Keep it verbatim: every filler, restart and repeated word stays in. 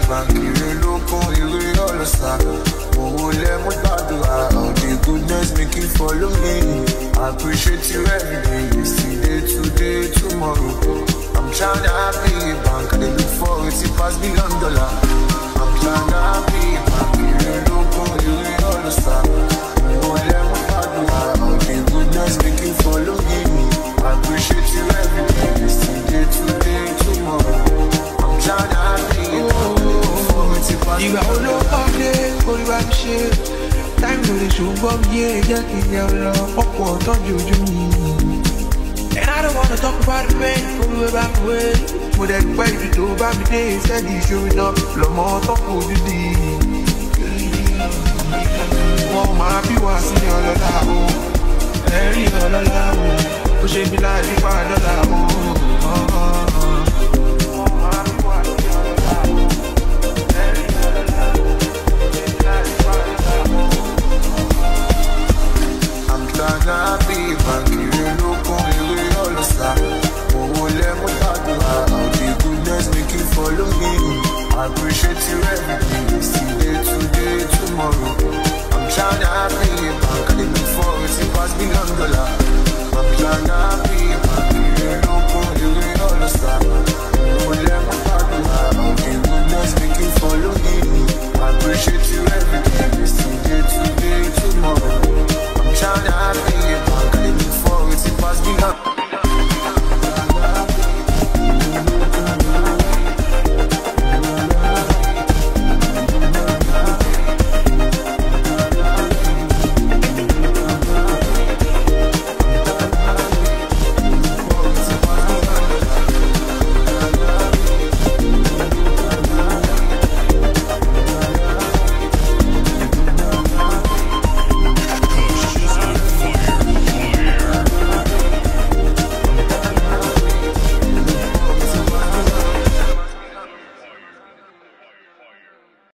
banky, look on you, all the star. Oh, let me do all the goodness make you follow me. I appreciate you every day, yesterday, today, tomorrow. I'm trying to happy bank, and they look for it, it pass billion dollar. I'm trying to happy bank, look on you, all the star. Oh, let me do all the goodness make you follow me. I appreciate you every day, yesterday, today, tomorrow. I'm trying to happy bank, they look for it, it pass billion dollar. Time to the show up, yeah, just in your love, what on you do me. And I don't wanna talk about the pain, go way back away. With that way you do about me days, said you showing up, no more talk for the day. Oh, my people are seeing all of that, oh. Very all of that, oh. Push it be like if I know that, oh. Tryna be banky,